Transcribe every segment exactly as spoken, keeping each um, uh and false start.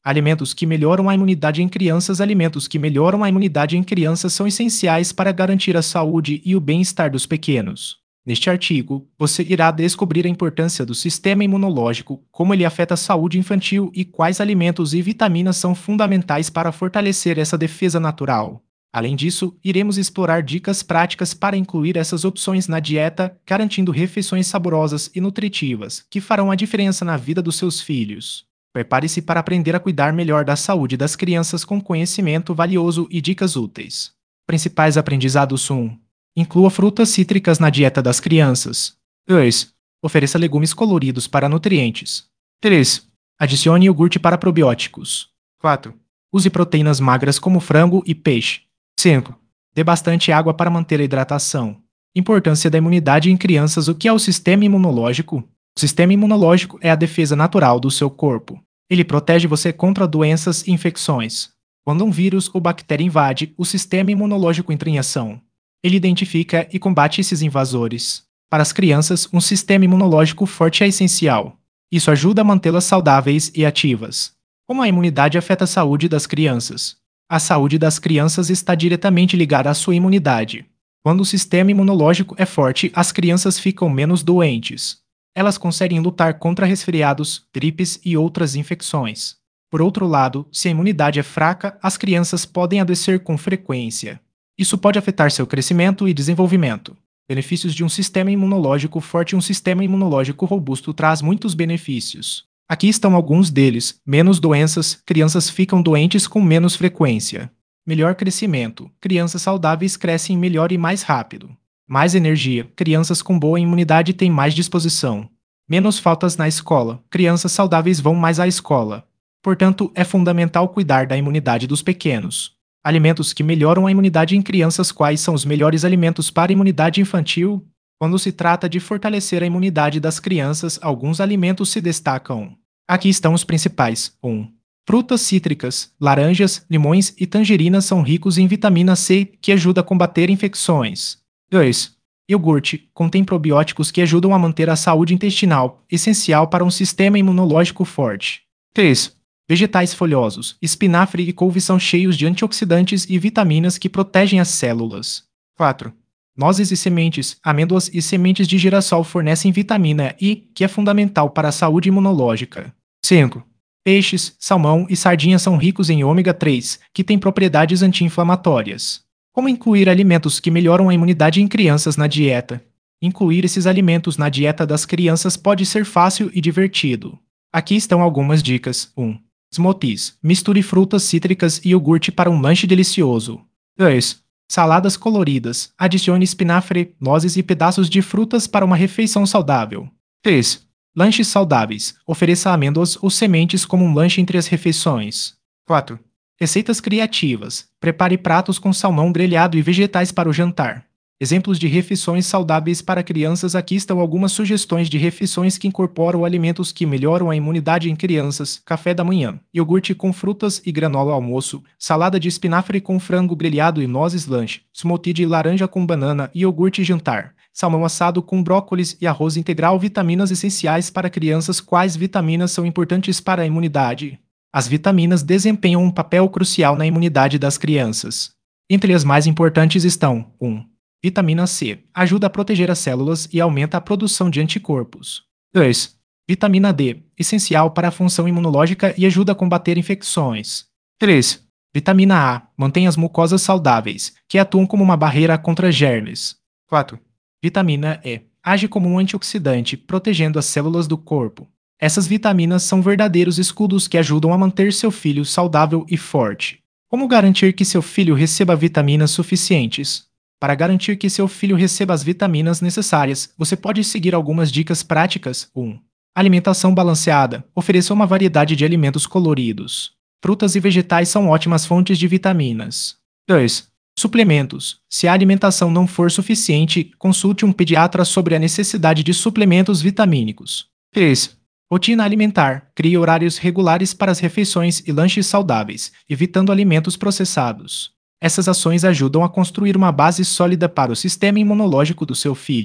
Alimentos que melhoram a imunidade em crianças. Alimentos que melhoram a imunidade em crianças são essenciais para garantir a saúde e o bem-estar dos pequenos. Neste artigo, você irá descobrir a importância do sistema imunológico, como ele afeta a saúde infantil e quais alimentos e vitaminas são fundamentais para fortalecer essa defesa natural. Além disso, iremos explorar dicas práticas para incluir essas opções na dieta, garantindo refeições saborosas e nutritivas, que farão a diferença na vida dos seus filhos. Prepare-se para aprender a cuidar melhor da saúde das crianças com conhecimento valioso e dicas úteis. Principais aprendizados um. Inclua frutas cítricas na dieta das crianças. dois. Ofereça legumes coloridos para nutrientes. três. Adicione iogurte para probióticos. quatro. Use proteínas magras como frango e peixe. cinco. Dê bastante água para manter a hidratação. Importância da imunidade em crianças. O que é o sistema imunológico? O sistema imunológico é a defesa natural do seu corpo. Ele protege você contra doenças e infecções. Quando um vírus ou bactéria invade, o sistema imunológico entra em ação. Ele identifica e combate esses invasores. Para as crianças, um sistema imunológico forte é essencial. Isso ajuda a mantê-las saudáveis e ativas. Como a imunidade afeta a saúde das crianças? A saúde das crianças está diretamente ligada à sua imunidade. Quando o sistema imunológico é forte, as crianças ficam menos doentes. Elas conseguem lutar contra resfriados, gripes e outras infecções. Por outro lado, se a imunidade é fraca, as crianças podem adoecer com frequência. Isso pode afetar seu crescimento e desenvolvimento. Benefícios de um sistema imunológico forte. Um sistema imunológico robusto traz muitos benefícios. Aqui estão alguns deles. Menos doenças, crianças ficam doentes com menos frequência. Melhor crescimento, crianças saudáveis crescem melhor e mais rápido. Mais energia, crianças com boa imunidade têm mais disposição. Menos faltas na escola, crianças saudáveis vão mais à escola. Portanto, é fundamental cuidar da imunidade dos pequenos. Alimentos que melhoram a imunidade em crianças. Quais são os melhores alimentos para a imunidade infantil? Quando se trata de fortalecer a imunidade das crianças, alguns alimentos se destacam. Aqui estão os principais. um. Frutas cítricas, laranjas, limões e tangerinas são ricos em vitamina C, que ajuda a combater infecções. dois. Iogurte contém probióticos que ajudam a manter a saúde intestinal, essencial para um sistema imunológico forte. três. Vegetais folhosos, espinafre e couve são cheios de antioxidantes e vitaminas que protegem as células. quatro. Nozes e sementes, amêndoas e sementes de girassol fornecem vitamina I, que é fundamental para a saúde imunológica. cinco. Peixes, salmão e sardinhas são ricos em ômega três, que tem propriedades anti-inflamatórias. Como incluir alimentos que melhoram a imunidade em crianças na dieta? Incluir esses alimentos na dieta das crianças pode ser fácil e divertido. Aqui estão algumas dicas. um. Smoothies. Misture frutas cítricas e iogurte para um lanche delicioso. dois. Saladas coloridas. Adicione espinafre, nozes e pedaços de frutas para uma refeição saudável. três. Lanches saudáveis. Ofereça amêndoas ou sementes como um lanche entre as refeições. quatro. Receitas criativas. Prepare pratos com salmão grelhado e vegetais para o jantar. Exemplos de refeições saudáveis para crianças. Aqui estão algumas sugestões de refeições que incorporam alimentos que melhoram a imunidade em crianças. Café da manhã, iogurte com frutas e granola almoço, salada de espinafre com frango grelhado e nozes lanche, smoothie de laranja com banana e iogurte jantar, salmão assado com brócolis e arroz integral. Vitaminas essenciais para crianças. Quais vitaminas são importantes para a imunidade? As vitaminas desempenham um papel crucial na imunidade das crianças. Entre as mais importantes estão: um. Vitamina C. Ajuda a proteger as células e aumenta a produção de anticorpos. dois. Vitamina D. Essencial para a função imunológica e ajuda a combater infecções. três. Vitamina A. Mantém as mucosas saudáveis, que atuam como uma barreira contra germes. quatro. Vitamina E. Age como um antioxidante, protegendo as células do corpo. Essas vitaminas são verdadeiros escudos que ajudam a manter seu filho saudável e forte. Como garantir que seu filho receba vitaminas suficientes? Para garantir que seu filho receba as vitaminas necessárias, você pode seguir algumas dicas práticas. um. Alimentação balanceada. Ofereça uma variedade de alimentos coloridos. Frutas e vegetais são ótimas fontes de vitaminas. dois. Suplementos. Se a alimentação não for suficiente, consulte um pediatra sobre a necessidade de suplementos vitamínicos. três. Rotina alimentar. Crie horários regulares para as refeições e lanches saudáveis, evitando alimentos processados. Essas ações ajudam a construir uma base sólida para o sistema imunológico do seu filho.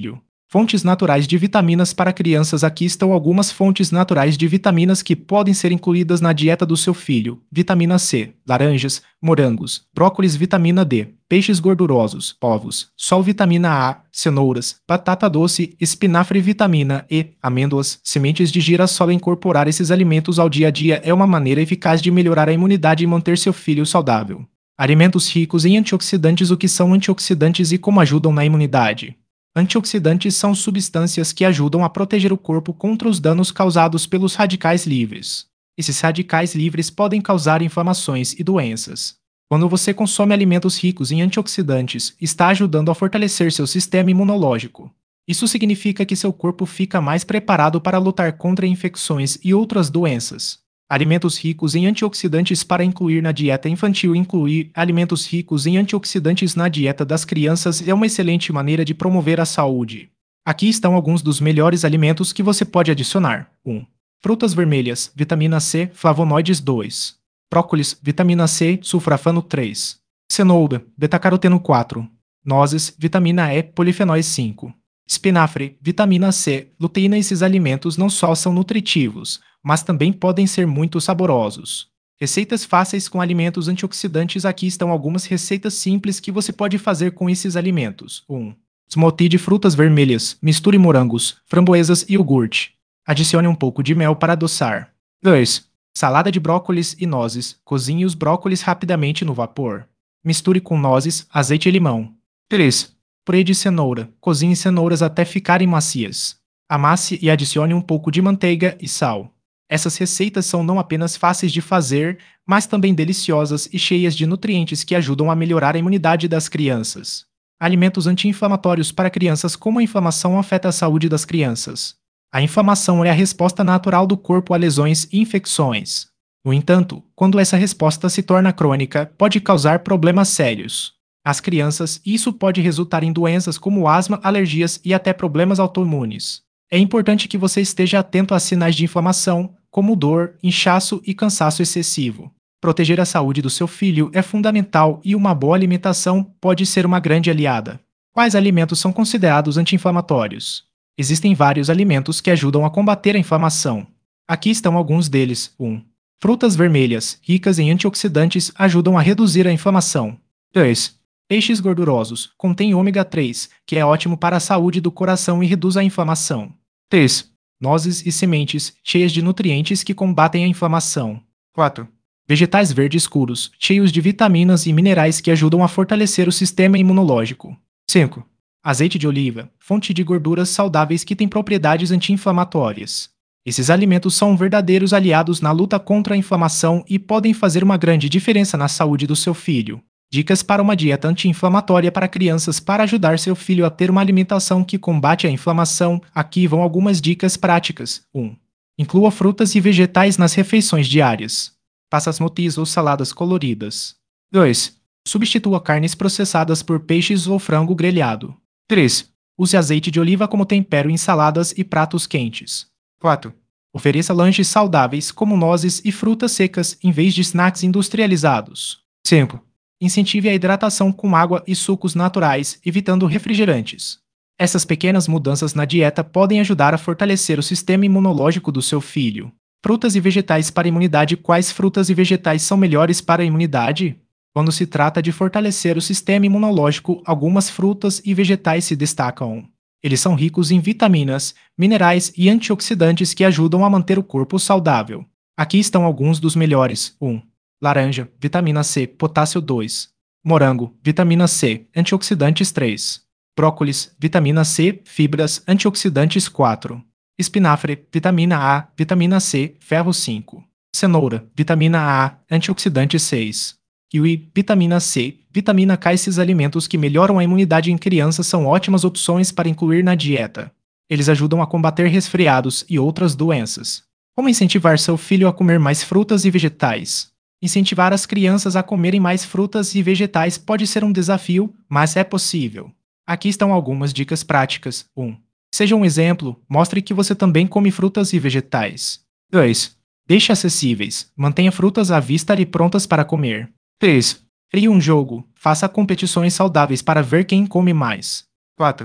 Fontes naturais de vitaminas para crianças. Aqui estão algumas fontes naturais de vitaminas que podem ser incluídas na dieta do seu filho. Vitamina C, laranjas, morangos, brócolis, vitamina D, peixes gordurosos, ovos, sol, vitamina A, cenouras, batata doce, espinafre, vitamina E, amêndoas, sementes de girassol. Incorporar esses alimentos ao dia a dia é uma maneira eficaz de melhorar a imunidade e manter seu filho saudável. Alimentos ricos em antioxidantes. O que são antioxidantes e como ajudam na imunidade? Antioxidantes são substâncias que ajudam a proteger o corpo contra os danos causados pelos radicais livres. Esses radicais livres podem causar inflamações e doenças. Quando você consome alimentos ricos em antioxidantes, está ajudando a fortalecer seu sistema imunológico. Isso significa que seu corpo fica mais preparado para lutar contra infecções e outras doenças. Alimentos ricos em antioxidantes para incluir na dieta infantil. Incluir alimentos ricos em antioxidantes na dieta das crianças é uma excelente maneira de promover a saúde. Aqui estão alguns dos melhores alimentos que você pode adicionar. um. Frutas vermelhas, vitamina C, flavonoides dois. Brócolis, vitamina C, sulforafano três. Cenoura, beta-caroteno quatro. Nozes, vitamina E, polifenóis cinco. Espinafre, vitamina C, luteína. Esses alimentos não só são nutritivos, mas também podem ser muito saborosos. Receitas fáceis com alimentos antioxidantes. Aqui estão algumas receitas simples que você pode fazer com esses alimentos. um. Smoothie de frutas vermelhas. Misture morangos, framboesas e iogurte. Adicione um pouco de mel para adoçar. dois. Salada de brócolis e nozes. Cozinhe os brócolis rapidamente no vapor. Misture com nozes, azeite e limão. três. Purê de cenoura. Cozinhe cenouras até ficarem macias. Amasse e adicione um pouco de manteiga e sal. Essas receitas são não apenas fáceis de fazer, mas também deliciosas e cheias de nutrientes que ajudam a melhorar a imunidade das crianças. Alimentos anti-inflamatórios para crianças. Como a inflamação afeta a saúde das crianças? A inflamação é a resposta natural do corpo a lesões e infecções. No entanto, quando essa resposta se torna crônica, pode causar problemas sérios. As crianças, isso pode resultar em doenças como asma, alergias e até problemas autoimunes. É importante que você esteja atento a sinais de inflamação, como dor, inchaço e cansaço excessivo. Proteger a saúde do seu filho é fundamental e uma boa alimentação pode ser uma grande aliada. Quais alimentos são considerados anti-inflamatórios? Existem vários alimentos que ajudam a combater a inflamação. Aqui estão alguns deles. um. Frutas vermelhas, ricas em antioxidantes, ajudam a reduzir a inflamação. dois. Peixes gordurosos, contém ômega três, que é ótimo para a saúde do coração e reduz a inflamação. três. Nozes e sementes, cheias de nutrientes que combatem a inflamação. quatro. Vegetais verdes escuros, cheios de vitaminas e minerais que ajudam a fortalecer o sistema imunológico. cinco. Azeite de oliva, fonte de gorduras saudáveis que tem propriedades anti-inflamatórias. Esses alimentos são verdadeiros aliados na luta contra a inflamação e podem fazer uma grande diferença na saúde do seu filho. Dicas para uma dieta anti-inflamatória para crianças. Para ajudar seu filho a ter uma alimentação que combate a inflamação, aqui vão algumas dicas práticas. um. Inclua frutas e vegetais nas refeições diárias. Faça smoothies ou saladas coloridas. dois. Substitua carnes processadas por peixes ou frango grelhado. três. Use azeite de oliva como tempero em saladas e pratos quentes. quatro. Ofereça lanches saudáveis como nozes e frutas secas em vez de snacks industrializados. cinco. Incentive a hidratação com água e sucos naturais, evitando refrigerantes. Essas pequenas mudanças na dieta podem ajudar a fortalecer o sistema imunológico do seu filho. Frutas e vegetais para a imunidade. Quais frutas e vegetais são melhores para a imunidade? Quando se trata de fortalecer o sistema imunológico, algumas frutas e vegetais se destacam. Eles são ricos em vitaminas, minerais e antioxidantes que ajudam a manter o corpo saudável. Aqui estão alguns dos melhores. um. Laranja, vitamina C, potássio dois. Morango, vitamina C, antioxidantes três. Brócolis, vitamina C, fibras, antioxidantes quatro. Espinafre, vitamina A, vitamina C, ferro cinco. Cenoura, vitamina A, antioxidante seis. Kiwi, vitamina C, vitamina K. Esses alimentos que melhoram a imunidade em crianças são ótimas opções para incluir na dieta. Eles ajudam a combater resfriados e outras doenças. Como incentivar seu filho a comer mais frutas e vegetais? Incentivar as crianças a comerem mais frutas e vegetais pode ser um desafio, mas é possível. Aqui estão algumas dicas práticas. um. Seja um exemplo, mostre que você também come frutas e vegetais. dois. Deixe acessíveis, mantenha frutas à vista e prontas para comer. três. Crie um jogo, faça competições saudáveis para ver quem come mais. quatro.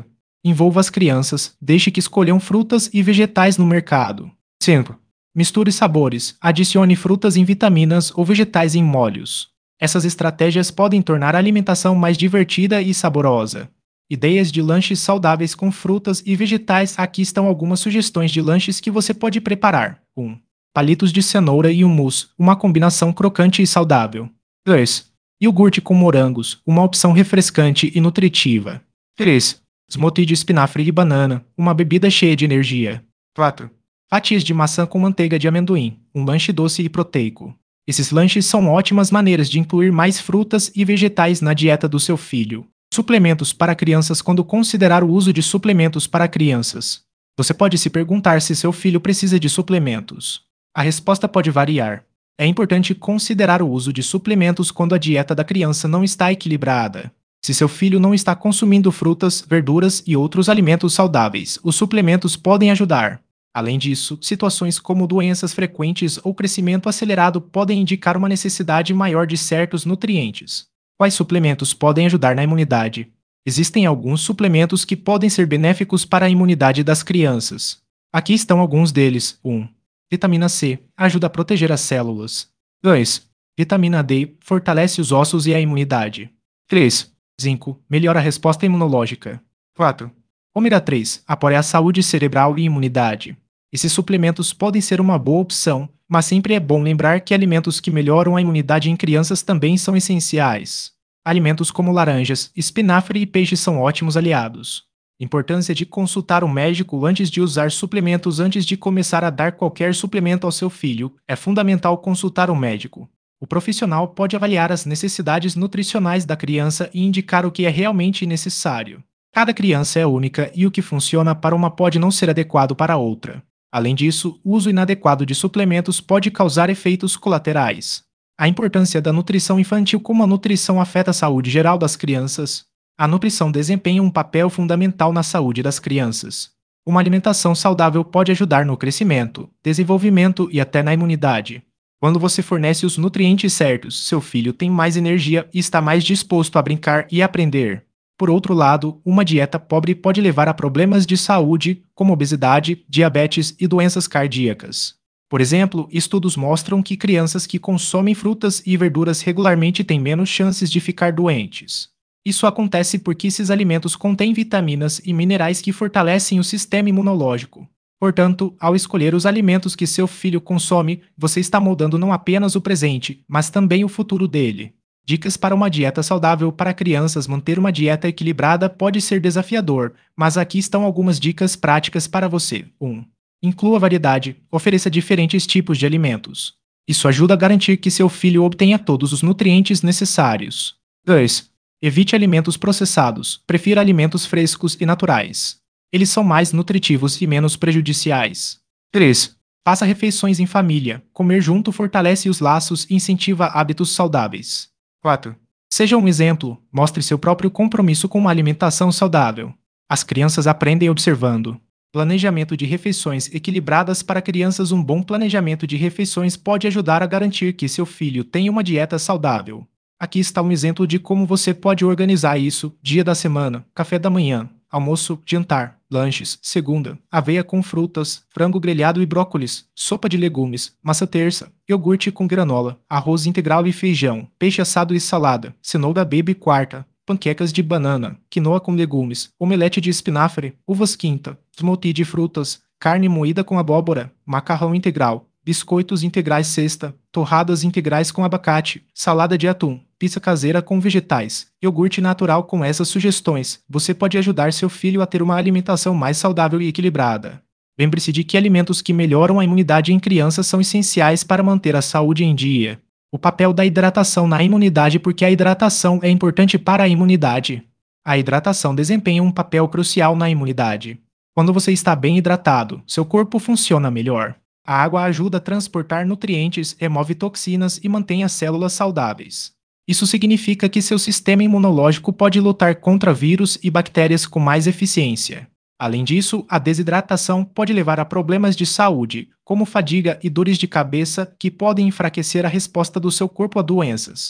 Envolva as crianças, deixe que escolham frutas e vegetais no mercado. cinco. Misture sabores, adicione frutas em vitaminas ou vegetais em molhos. Essas estratégias podem tornar a alimentação mais divertida e saborosa. Ideias de lanches saudáveis com frutas e vegetais. Aqui estão algumas sugestões de lanches que você pode preparar. um. Palitos de cenoura e hummus, uma combinação crocante e saudável. dois. Iogurte com morangos, uma opção refrescante e nutritiva. três. Smoothie de espinafre e banana, uma bebida cheia de energia. quatro. Fatias de maçã com manteiga de amendoim, um lanche doce e proteico. Esses lanches são ótimas maneiras de incluir mais frutas e vegetais na dieta do seu filho. Suplementos para crianças. Quando considerar o uso de suplementos para crianças, você pode se perguntar se seu filho precisa de suplementos. A resposta pode variar. É importante considerar o uso de suplementos quando a dieta da criança não está equilibrada. Se seu filho não está consumindo frutas, verduras e outros alimentos saudáveis, os suplementos podem ajudar. Além disso, situações como doenças frequentes ou crescimento acelerado podem indicar uma necessidade maior de certos nutrientes. Quais suplementos podem ajudar na imunidade? Existem alguns suplementos que podem ser benéficos para a imunidade das crianças. Aqui estão alguns deles. um. Vitamina C ajuda a proteger as células. dois. Vitamina D fortalece os ossos e a imunidade. três. Zinco melhora a resposta imunológica. quatro. Ômega três apoia a saúde cerebral e imunidade. Esses suplementos podem ser uma boa opção, mas sempre é bom lembrar que alimentos que melhoram a imunidade em crianças também são essenciais. Alimentos como laranjas, espinafre e peixe são ótimos aliados. Importância de consultar um médico antes de usar suplementos. Antes de começar a dar qualquer suplemento ao seu filho, é fundamental consultar um médico. O profissional pode avaliar as necessidades nutricionais da criança e indicar o que é realmente necessário. Cada criança é única e o que funciona para uma pode não ser adequado para outra. Além disso, o uso inadequado de suplementos pode causar efeitos colaterais. A importância da nutrição infantil. Como a nutrição afeta a saúde geral das crianças? A nutrição desempenha um papel fundamental na saúde das crianças. Uma alimentação saudável pode ajudar no crescimento, desenvolvimento e até na imunidade. Quando você fornece os nutrientes certos, seu filho tem mais energia e está mais disposto a brincar e aprender. Por outro lado, uma dieta pobre pode levar a problemas de saúde, como obesidade, diabetes e doenças cardíacas. Por exemplo, estudos mostram que crianças que consomem frutas e verduras regularmente têm menos chances de ficar doentes. Isso acontece porque esses alimentos contêm vitaminas e minerais que fortalecem o sistema imunológico. Portanto, ao escolher os alimentos que seu filho consome, você está moldando não apenas o presente, mas também o futuro dele. Dicas para uma dieta saudável para crianças. Manter uma dieta equilibrada pode ser desafiador, mas aqui estão algumas dicas práticas para você. um. Inclua variedade. Ofereça diferentes tipos de alimentos. Isso ajuda a garantir que seu filho obtenha todos os nutrientes necessários. dois. Evite alimentos processados. Prefira alimentos frescos e naturais. Eles são mais nutritivos e menos prejudiciais. três. Faça refeições em família. Comer junto fortalece os laços e incentiva hábitos saudáveis. quatro. Seja um exemplo. Mostre seu próprio compromisso com uma alimentação saudável. As crianças aprendem observando. Planejamento de refeições equilibradas para crianças. Um bom planejamento de refeições pode ajudar a garantir que seu filho tenha uma dieta saudável. Aqui está um exemplo de como você pode organizar isso: dia da semana, café da manhã, almoço, jantar, lanches, segunda, aveia com frutas, frango grelhado e brócolis, sopa de legumes, massa terça, iogurte com granola, arroz integral e feijão, peixe assado e salada, cenoura baby quarta, panquecas de banana, quinoa com legumes, omelete de espinafre, uvas quinta, smoothie de frutas, carne moída com abóbora, macarrão integral, biscoitos integrais sexta, torradas integrais com abacate, salada de atum, pizza caseira com vegetais, iogurte natural. Com essas sugestões, você pode ajudar seu filho a ter uma alimentação mais saudável e equilibrada. Lembre-se de que alimentos que melhoram a imunidade em crianças são essenciais para manter a saúde em dia. O papel da hidratação na imunidade. Porque a hidratação é importante para a imunidade. A hidratação desempenha um papel crucial na imunidade. Quando você está bem hidratado, seu corpo funciona melhor. A água ajuda a transportar nutrientes, remove toxinas e mantém as células saudáveis. Isso significa que seu sistema imunológico pode lutar contra vírus e bactérias com mais eficiência. Além disso, a desidratação pode levar a problemas de saúde, como fadiga e dores de cabeça, que podem enfraquecer a resposta do seu corpo a doenças.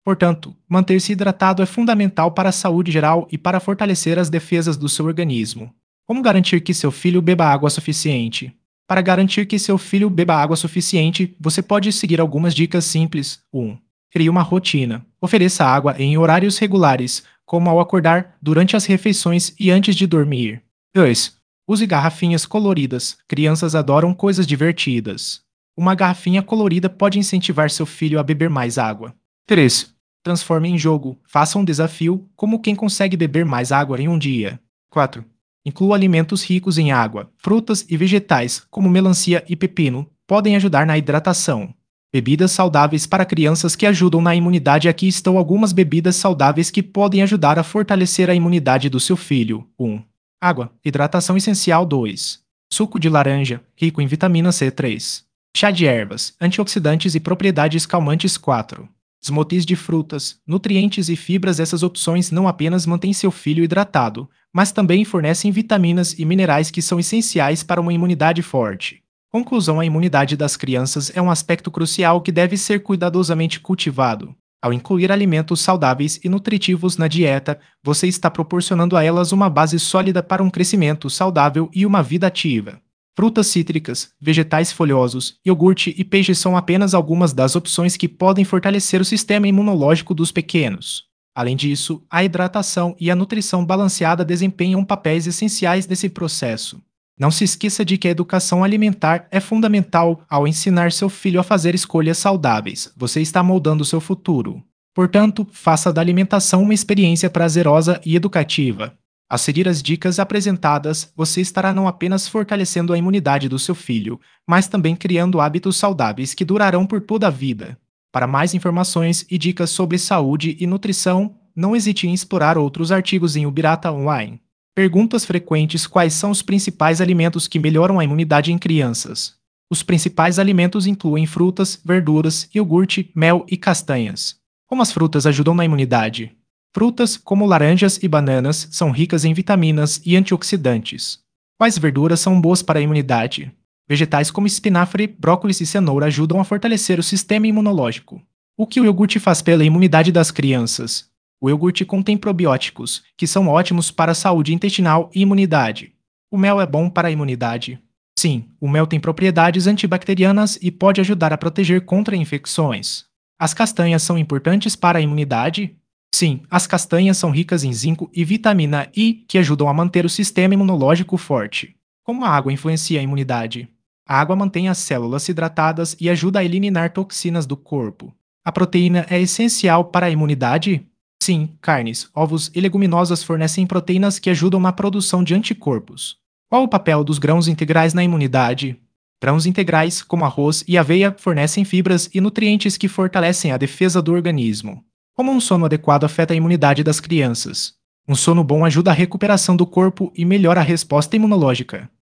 Portanto, manter-se hidratado é fundamental para a saúde geral e para fortalecer as defesas do seu organismo. Como garantir que seu filho beba água suficiente? Para garantir que seu filho beba água suficiente, você pode seguir algumas dicas simples. um. Crie uma rotina. Ofereça água em horários regulares, como ao acordar, durante as refeições e antes de dormir. dois. Use garrafinhas coloridas. Crianças adoram coisas divertidas. Uma garrafinha colorida pode incentivar seu filho a beber mais água. três. Transforme em jogo. Faça um desafio, como quem consegue beber mais água em um dia. quatro. Inclua alimentos ricos em água. Frutas e vegetais, como melancia e pepino, podem ajudar na hidratação. Bebidas saudáveis para crianças que ajudam na imunidade. Aqui estão algumas bebidas saudáveis que podem ajudar a fortalecer a imunidade do seu filho. um. Água. Hidratação essencial. dois. Suco de laranja, rico em vitamina C. três. Chá de ervas, antioxidantes e propriedades calmantes. quatro. Smoothies de frutas, nutrientes e fibras. Essas opções não apenas mantêm seu filho hidratado, mas também fornecem vitaminas e minerais que são essenciais para uma imunidade forte. Conclusão: a imunidade das crianças é um aspecto crucial que deve ser cuidadosamente cultivado. Ao incluir alimentos saudáveis e nutritivos na dieta, você está proporcionando a elas uma base sólida para um crescimento saudável e uma vida ativa. Frutas cítricas, vegetais folhosos, iogurte e peixe são apenas algumas das opções que podem fortalecer o sistema imunológico dos pequenos. Além disso, a hidratação e a nutrição balanceada desempenham papéis essenciais nesse processo. Não se esqueça de que a educação alimentar é fundamental. Ao ensinar seu filho a fazer escolhas saudáveis, você está moldando seu futuro. Portanto, faça da alimentação uma experiência prazerosa e educativa. Ao seguir as dicas apresentadas, você estará não apenas fortalecendo a imunidade do seu filho, mas também criando hábitos saudáveis que durarão por toda a vida. Para mais informações e dicas sobre saúde e nutrição, não hesite em explorar outros artigos em Ubirata Online. Perguntas frequentes: quais são os principais alimentos que melhoram a imunidade em crianças? Os principais alimentos incluem frutas, verduras, iogurte, mel e castanhas. Como as frutas ajudam na imunidade? Frutas, como laranjas e bananas, são ricas em vitaminas e antioxidantes. Quais verduras são boas para a imunidade? Vegetais como espinafre, brócolis e cenoura ajudam a fortalecer o sistema imunológico. O que o iogurte faz pela imunidade das crianças? O iogurte contém probióticos, que são ótimos para a saúde intestinal e imunidade. O mel é bom para a imunidade? Sim, o mel tem propriedades antibacterianas e pode ajudar a proteger contra infecções. As castanhas são importantes para a imunidade? Sim, as castanhas são ricas em zinco e vitamina I, que ajudam a manter o sistema imunológico forte. Como a água influencia a imunidade? A água mantém as células hidratadas e ajuda a eliminar toxinas do corpo. A proteína é essencial para a imunidade? Sim, carnes, ovos e leguminosas fornecem proteínas que ajudam na produção de anticorpos. Qual o papel dos grãos integrais na imunidade? Grãos integrais, como arroz e aveia, fornecem fibras e nutrientes que fortalecem a defesa do organismo. Como um sono adequado afeta a imunidade das crianças? Um sono bom ajuda a recuperação do corpo e melhora a resposta imunológica.